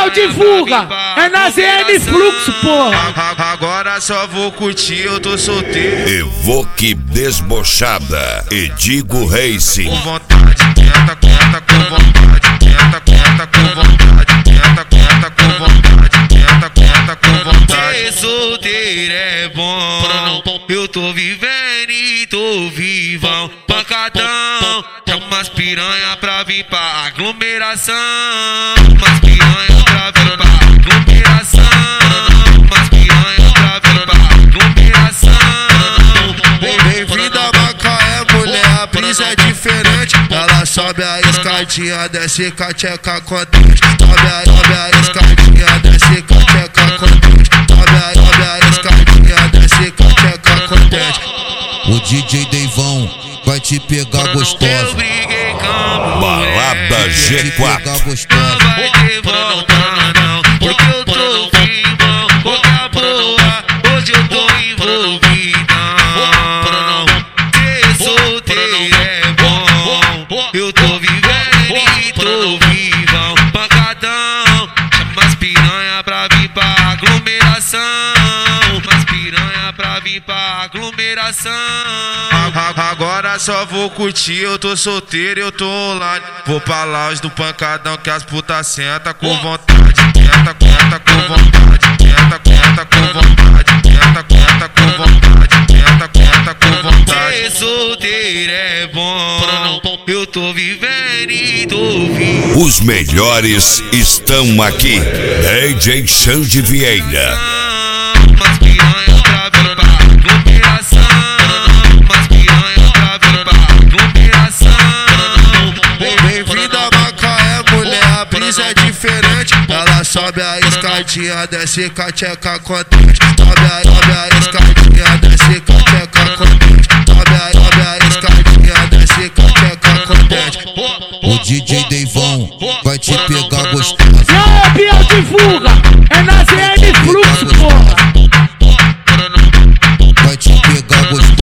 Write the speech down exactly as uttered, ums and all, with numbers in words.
Biel divulga, é na Z N Fluxo, porra. Agora só vou curtir, eu tô solteiro. Evoque Desbochada e Digo Racing. Com vontade, tenta, tenta com vontade, tenta, tenta com vontade, tenta, tenta com vontade, tenta, tenta com vontade. Ser solteiro é bom, eu tô vivendo e tô vivão. Pancadão, chama umas piranha pra vir pra aglomeração. Umas piranha pra vir pra aglomeração. Umas piranha pra vir pra aglomeração. Bem-vinda a Macaé, mulher, a brisa é diferente. Ela sobe a escadinha, desce com a tcheca contente. Sobe a, sobe a escadinha, desce com a tcheca contente. Sobe a, sobe a escadinha, desce com a tcheca contente. O D J Deivão vai te pegar gostosa. Balada G quatro. Não vai ter volta não, porque eu tô vivão. Boca boa, hoje eu tô envolvidão. Ser solteiro é bom, eu tô vivendo e tô vivão. Pancadão, chama as piranha pra vir pra aglomeração. Umas piranha pra vir pra aglomeração. Agora só vou curtir, eu tô solteiro, eu tô online. Vou pra lounge do pancadão que as putas senta com vontade. Tenta, tenta com vontade, tenta, tenta com vontade, tenta, tenta com vontade, tenta, tenta com vontade. Ser solteiro é bom, eu tô vivendo e tô vivo. Os melhores estão aqui. D J Xande Vieira. Umas piranha pra vir pra aglomeração. Umas piranha pra vir pra aglomeração. Bem-vinda a Macaé, mulher, a brisa é diferente. Ela sobe a escadinha, desce com a tcheca contente. Sobe a, sobe a escadinha, desce com a tcheca contente. Sobe a, sobe a escadinha, desce com a tcheca contente. O D J Deivão vai te pegar gostosa. E aí, Biel divulga,